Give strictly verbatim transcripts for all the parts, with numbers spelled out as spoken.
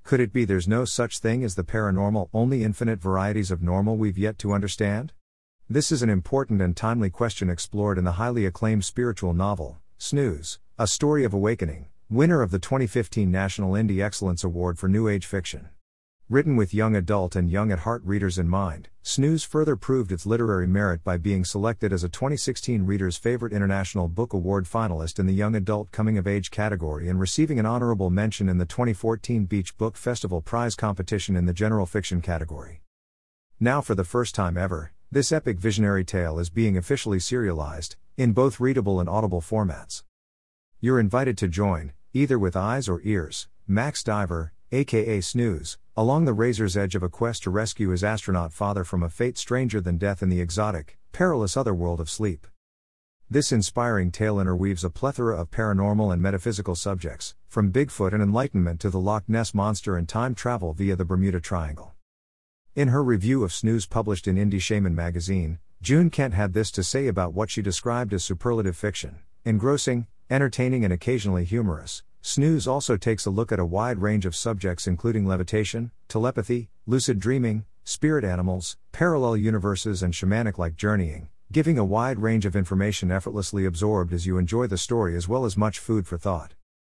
Could it be there's no such thing as the paranormal, only infinite varieties of normal we've yet to understand? This is an important and timely question explored in the highly acclaimed spiritual novel, Snooze, A Story of Awakening, winner of the twenty fifteen National Indie Excellence Award for New Age Fiction. Written with young adult and young at heart readers in mind, Snooze further proved its literary merit by being selected as a twenty sixteen Reader's Favorite International Book Award finalist in the Young Adult Coming of Age category and receiving an honorable mention in the twenty fourteen Beach Book Festival Prize competition in the General Fiction category. Now, for the first time ever, this epic visionary tale is being officially serialized, in both readable and audible formats. You're invited to join, either with eyes or ears, Max Diver, aka Snooze, along the razor's edge of a quest to rescue his astronaut father from a fate stranger than death in the exotic, perilous otherworld of sleep. This inspiring tale interweaves a plethora of paranormal and metaphysical subjects, from Bigfoot and enlightenment to the Loch Ness Monster and time travel via the Bermuda Triangle. In her review of Snooze published in Indie Shaman magazine, June Kent had this to say about what she described as superlative fiction: engrossing, entertaining and occasionally humorous. Snooze also takes a look at a wide range of subjects including levitation, telepathy, lucid dreaming, spirit animals, parallel universes and shamanic-like journeying, giving a wide range of information effortlessly absorbed as you enjoy the story as well as much food for thought.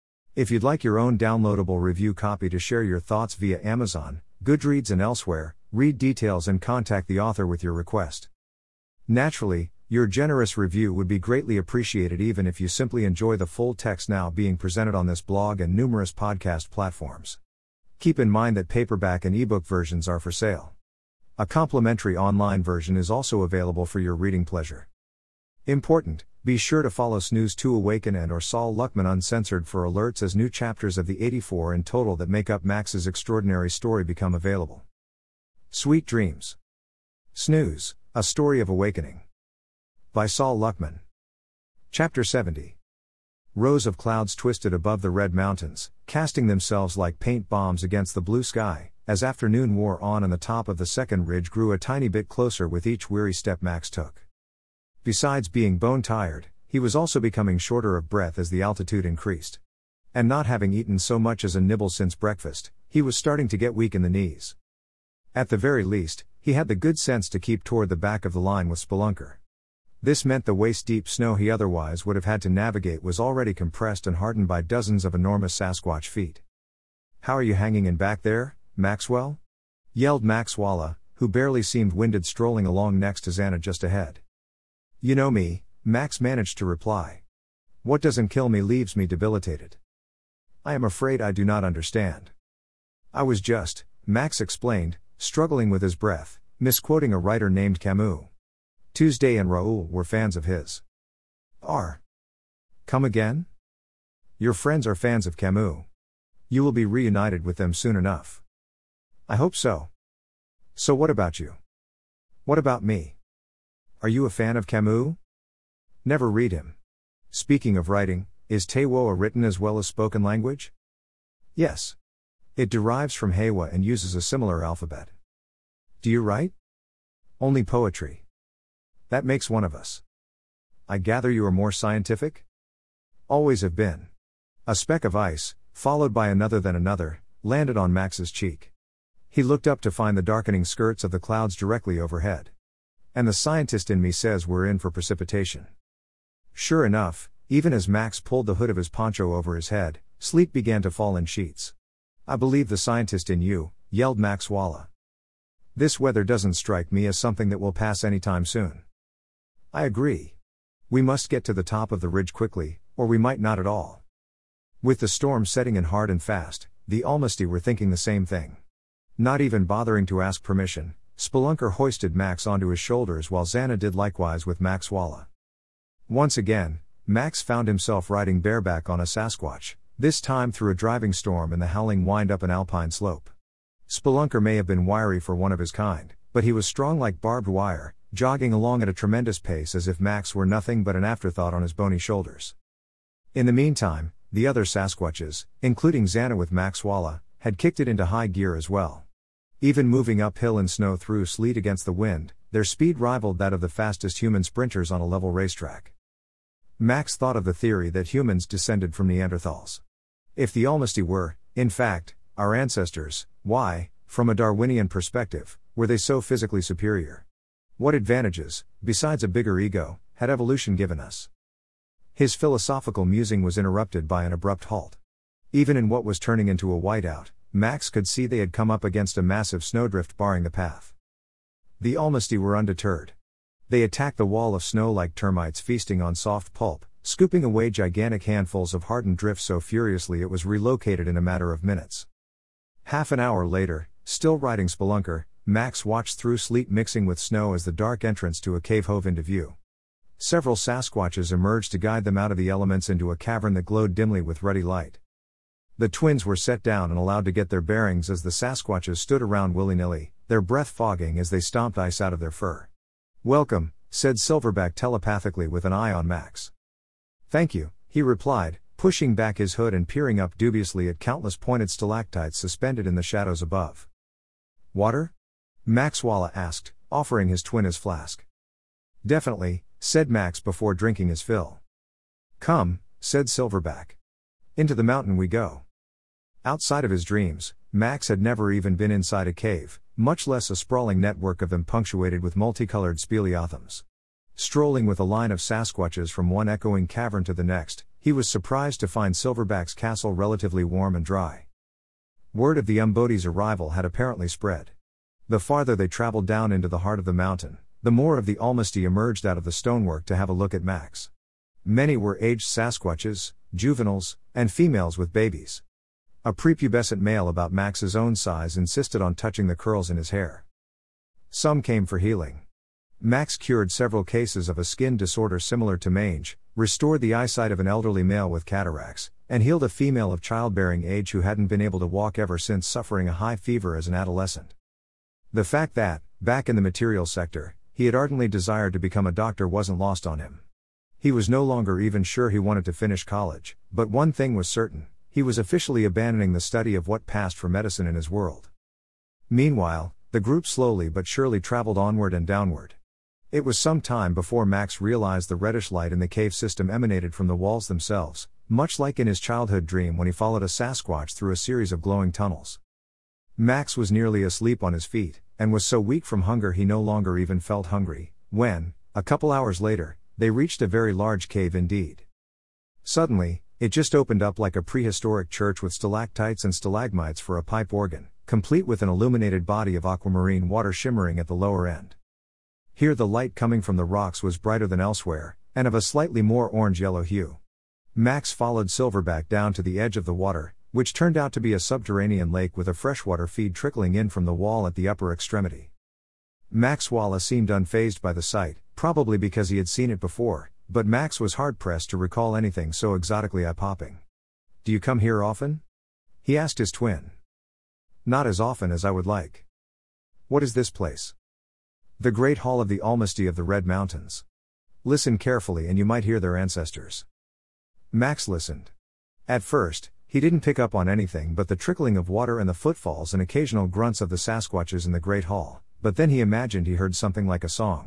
If you'd like your own downloadable review copy to share your thoughts via Amazon, Goodreads and elsewhere, read details and contact the author with your request. Naturally, your generous review would be greatly appreciated even if you simply enjoy the full text now being presented on this blog and numerous podcast platforms. Keep in mind that paperback and ebook versions are for sale. A complimentary online version is also available for your reading pleasure. Important, be sure to follow Snooze to Awaken and or Saul Luckman Uncensored for alerts as new chapters of the eighty-four in total that make up Max's extraordinary story become available. Sweet Dreams. Snooze, A Story of Awakening. By Saul Luckman. Chapter seventy. Rows of clouds twisted above the red mountains, casting themselves like paint bombs against the blue sky, as afternoon wore on and the top of the second ridge grew a tiny bit closer with each weary step Max took. Besides being bone-tired, he was also becoming shorter of breath as the altitude increased. And not having eaten so much as a nibble since breakfast, he was starting to get weak in the knees. At the very least, he had the good sense to keep toward the back of the line with Spelunker. This meant the waist-deep snow he otherwise would have had to navigate was already compressed and hardened by dozens of enormous Sasquatch feet. "How are you hanging in back there, Maxwell?" yelled Max Walla, who barely seemed winded strolling along next to Xana just ahead. "You know me," Max managed to reply. "What doesn't kill me leaves me debilitated. I am afraid I do not understand." "I was just," Max explained, struggling with his breath, misquoting a writer named Camus. Tuesday and Raoul were fans of his. Are. Come again? Your friends are fans of Camus. You will be reunited with them soon enough. I hope so. So what about you? What about me? Are you a fan of Camus? Never read him. Speaking of writing, is Tewo a written as well as spoken language? Yes. It derives from Heiwa and uses a similar alphabet. Do you write? Only poetry. That makes one of us. I gather you are more scientific? Always have been. A speck of ice, followed by another then another, landed on Max's cheek. He looked up to find the darkening skirts of the clouds directly overhead. And the scientist in me says we're in for precipitation. Sure enough, even as Max pulled the hood of his poncho over his head, sleet began to fall in sheets. I believe the scientist in you, yelled Max Walla. This weather doesn't strike me as something that will pass anytime soon. I agree. We must get to the top of the ridge quickly, or we might not at all. With the storm setting in hard and fast, the Almasty were thinking the same thing. Not even bothering to ask permission, Spelunker hoisted Max onto his shoulders while Xana did likewise with Max Walla. Once again, Max found himself riding bareback on a Sasquatch, this time through a driving storm and the howling wind up an alpine slope. Spelunker may have been wiry for one of his kind, but he was strong like barbed wire, jogging along at a tremendous pace as if Max were nothing but an afterthought on his bony shoulders. In the meantime, the other Sasquatches, including Xana with Max Walla, had kicked it into high gear as well. Even moving uphill in snow through sleet against the wind, their speed rivaled that of the fastest human sprinters on a level racetrack. Max thought of the theory that humans descended from Neanderthals. If the Almasty were, in fact, Our ancestors, why, from a Darwinian perspective, were they so physically superior? What advantages, besides a bigger ego, had evolution given us? His philosophical musing was interrupted by an abrupt halt. Even in what was turning into a whiteout, Max could see they had come up against a massive snowdrift barring the path. The Almasty were undeterred. They attacked the wall of snow like termites feasting on soft pulp, scooping away gigantic handfuls of hardened drift so furiously it was relocated in a matter of minutes. Half an hour later, still riding Spelunker, Max watched through sleet mixing with snow as the dark entrance to a cave hove into view. Several Sasquatches emerged to guide them out of the elements into a cavern that glowed dimly with ruddy light. The twins were set down and allowed to get their bearings as the Sasquatches stood around willy-nilly, their breath fogging as they stomped ice out of their fur. "Welcome," said Silverback telepathically with an eye on Max. "Thank you," he replied, pushing back his hood and peering up dubiously at countless pointed stalactites suspended in the shadows above. "Water?" Max Walla asked, offering his twin his flask. "Definitely," said Max before drinking his fill. "Come," said Silverback. "Into the mountain we go." Outside of his dreams, Max had never even been inside a cave, much less a sprawling network of them punctuated with multicolored speleothems. Strolling with a line of Sasquatches from one echoing cavern to the next, he was surprised to find Silverback's castle relatively warm and dry. Word of the Umbody's arrival had apparently spread. The farther they traveled down into the heart of the mountain, the more of the Almasty emerged out of the stonework to have a look at Max. Many were aged Sasquatches, juveniles, and females with babies. A prepubescent male about Max's own size insisted on touching the curls in his hair. Some came for healing. Max cured several cases of a skin disorder similar to mange, restored the eyesight of an elderly male with cataracts, and healed a female of childbearing age who hadn't been able to walk ever since suffering a high fever as an adolescent. The fact that, back in the material sector, he had ardently desired to become a doctor wasn't lost on him. He was no longer even sure he wanted to finish college, but one thing was certain: he was officially abandoning the study of what passed for medicine in his world. Meanwhile, the group slowly but surely traveled onward and downward. It was some time before Max realized the reddish light in the cave system emanated from the walls themselves, much like in his childhood dream when he followed a Sasquatch through a series of glowing tunnels. Max was nearly asleep on his feet, and was so weak from hunger he no longer even felt hungry, when, a couple hours later, they reached a very large cave indeed. Suddenly, it just opened up like a prehistoric church with stalactites and stalagmites for a pipe organ, complete with an illuminated body of aquamarine water shimmering at the lower end. Here the light coming from the rocks was brighter than elsewhere, and of a slightly more orange-yellow hue. Max followed Silverback down to the edge of the water, which turned out to be a subterranean lake with a freshwater feed trickling in from the wall at the upper extremity. Max Walla seemed unfazed by the sight, probably because he had seen it before, but Max was hard-pressed to recall anything so exotically eye-popping. "Do you come here often?" he asked his twin. "Not as often as I would like." "What is this place?" "The Great Hall of the Almasty of the Red Mountains. Listen carefully and you might hear their ancestors." Max listened. At first, he didn't pick up on anything but the trickling of water and the footfalls and occasional grunts of the Sasquatches in the Great Hall, but then he imagined he heard something like a song.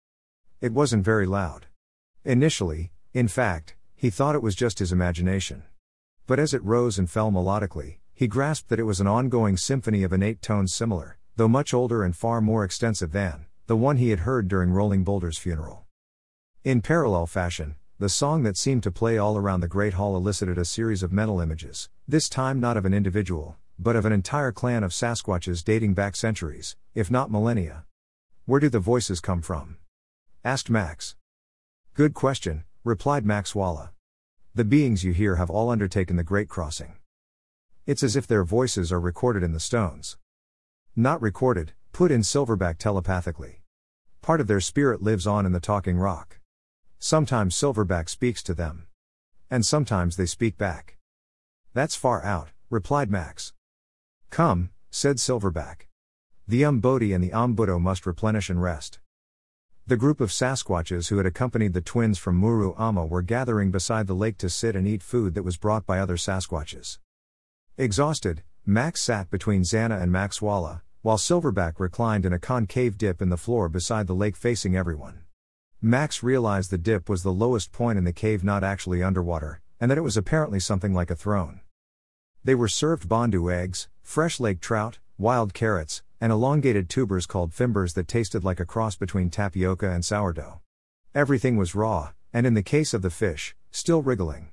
It wasn't very loud. Initially, in fact, he thought it was just his imagination. But as it rose and fell melodically, he grasped that it was an ongoing symphony of innate tones similar, though much older and far more extensive than the one he had heard during Rolling Boulder's funeral. In parallel fashion, the song that seemed to play all around the Great Hall elicited a series of mental images, this time not of an individual, but of an entire clan of Sasquatches dating back centuries, if not millennia. "Where do the voices come from?" asked Max. "Good question," replied Max Walla. "The beings you hear have all undertaken the Great Crossing. It's as if their voices are recorded in the stones." "Not recorded," put in Silverback telepathically. "Part of their spirit lives on in the talking rock. Sometimes Silverback speaks to them. And sometimes they speak back." "That's far out," replied Max. "Come," said Silverback. "The Umbody and the Ombudo must replenish and rest." The group of Sasquatches who had accompanied the twins from Muru Ama were gathering beside the lake to sit and eat food that was brought by other Sasquatches. Exhausted, Max sat between Xana and Max Walla, while Silverback reclined in a concave dip in the floor beside the lake facing everyone. Max realized the dip was the lowest point in the cave, not actually underwater, and that it was apparently something like a throne. They were served bandu eggs, fresh lake trout, wild carrots, and elongated tubers called fimbers that tasted like a cross between tapioca and sourdough. Everything was raw, and in the case of the fish, still wriggling.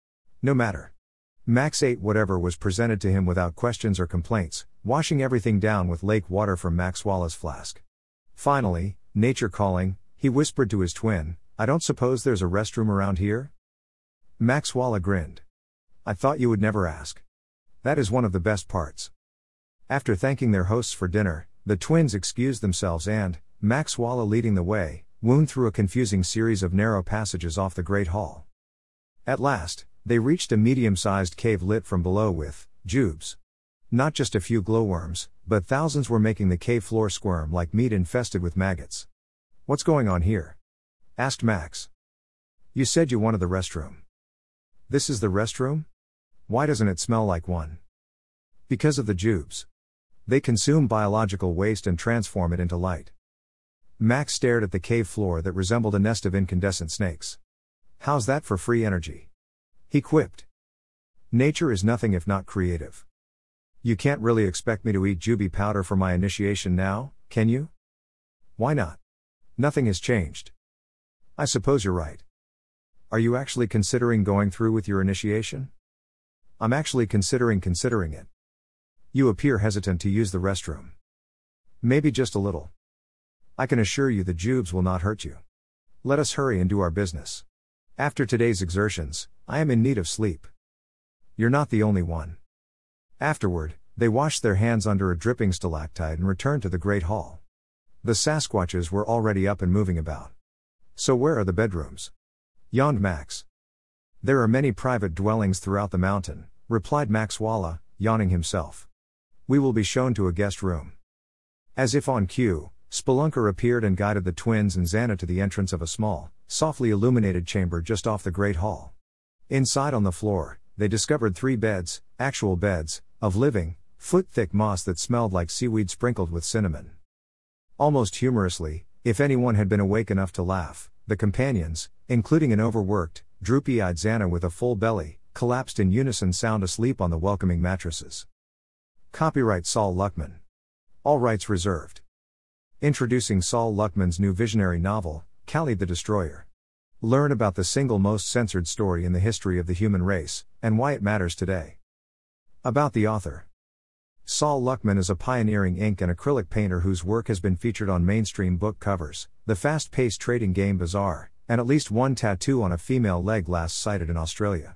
No matter. Max ate whatever was presented to him without questions or complaints, washing everything down with lake water from Maxwalla's flask. Finally, nature calling, he whispered to his twin, "I don't suppose there's a restroom around here?" Maxwalla grinned. "I thought you would never ask. That is one of the best parts." After thanking their hosts for dinner, the twins excused themselves and, Maxwalla leading the way, wound through a confusing series of narrow passages off the great hall. At last, they reached a medium-sized cave lit from below with jubes. Not just a few glowworms, but thousands were making the cave floor squirm like meat infested with maggots. "What's going on here?" asked Max. "You said you wanted the restroom." "This is the restroom? Why doesn't it smell like one?" "Because of the jubes. They consume biological waste and transform it into light." Max stared at the cave floor that resembled a nest of incandescent snakes. "How's that for free energy?" he quipped. "Nature is nothing if not creative. You can't really expect me to eat juby powder for my initiation now, can you?" "Why not? Nothing has changed." "I suppose you're right. Are you actually considering going through with your initiation?" "I'm actually considering considering it." "You appear hesitant to use the restroom." "Maybe just a little. I can assure you the jubes will not hurt you. Let us hurry and do our business. After today's exertions, I am in need of sleep." "You're not the only one." Afterward, they washed their hands under a dripping stalactite and returned to the great hall. The Sasquatches were already up and moving about. "So where are the bedrooms?" yawned Max. "There are many private dwellings throughout the mountain," replied Maxwalla, yawning himself. "We will be shown to a guest room." As if on cue, Spelunker appeared and guided the twins and Xana to the entrance of a small, softly illuminated chamber just off the great hall. Inside on the floor, they discovered three beds, actual beds, of living, foot-thick moss that smelled like seaweed sprinkled with cinnamon. Almost humorously, if anyone had been awake enough to laugh, the companions, including an overworked, droopy-eyed Xana with a full belly, collapsed in unison sound asleep on the welcoming mattresses. Copyright Saul Luckman. All rights reserved. Introducing Saul Luckman's new visionary novel, Khalid the Destroyer. Learn about the single most censored story in the history of the human race, and why it matters today. About the author. Saul Luckman is a pioneering ink and acrylic painter whose work has been featured on mainstream book covers, the fast-paced trading game Bazaar, and at least one tattoo on a female leg last sighted in Australia.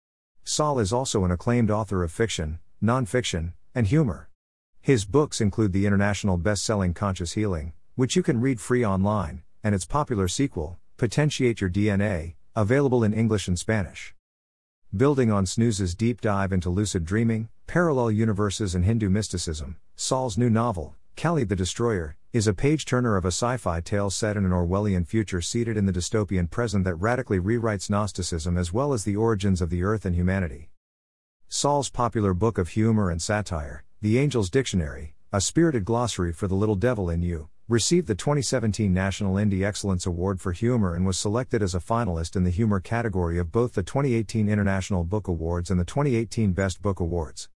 Saul is also an acclaimed author of fiction, non-fiction, and humor. His books include the international best-selling Conscious Healing, which you can read free online, and its popular sequel, Potentiate Your D N A, available in English and Spanish. Building on Snooze's deep dive into lucid dreaming, parallel universes and Hindu mysticism, Saul's new novel, Khalid the Destroyer, is a page-turner of a sci-fi tale set in an Orwellian future seated in the dystopian present that radically rewrites Gnosticism as well as the origins of the earth and humanity. Saul's popular book of humor and satire, The Angel's Dictionary, a spirited glossary for the little devil in you, received the twenty seventeen National Indie Excellence Award for Humor and was selected as a finalist in the humor category of both the twenty eighteen International Book Awards and the twenty eighteen Best Book Awards.